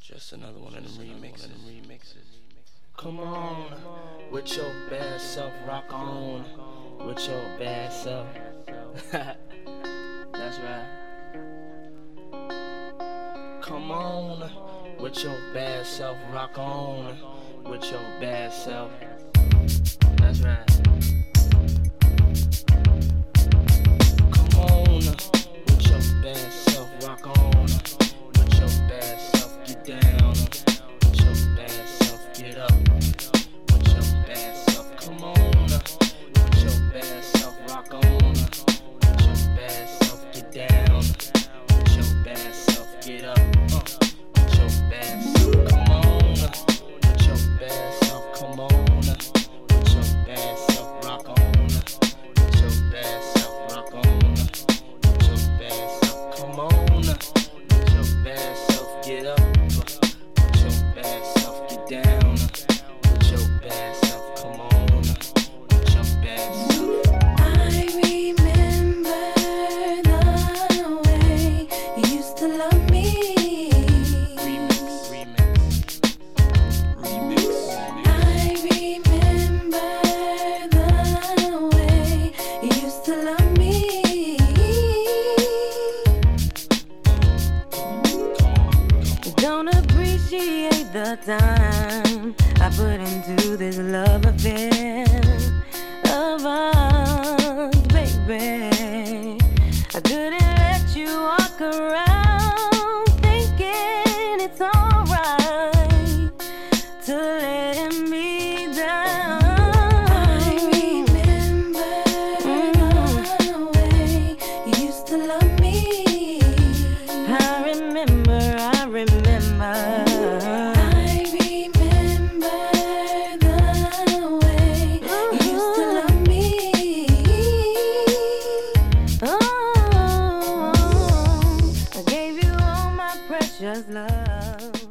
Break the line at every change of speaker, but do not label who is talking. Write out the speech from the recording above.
Just another one of them remixes.
Come on, with your bad self, rock on, with your bad self. That's right. Come on, with your bad self, rock on, with your bad self. That's right. Come on, with your bad self, rock on, with your bad self, get down, with your bad self, get up, with your bad self. Come on, with your bad self, rock on, with your bad self, get down, with your bad self, get up, with your bad self. Come on, with your bad self, come on, with your bad self, rock on, with your bad self, rock on, with your bad self. Come on, with your bad self, get up, with your bad self, get down, with your bad self. Come on, with your bad self.
I remember the way you used to love me.
Remix.
I remember the way you used to love me. Don't appreciate the time I put into this love affair of us, baby. I couldn't let you walk around thinking it's alright to let me down. I remember the way you used to love me. I remember. I remember the way you used to love me. Oh, I gave you all my precious love.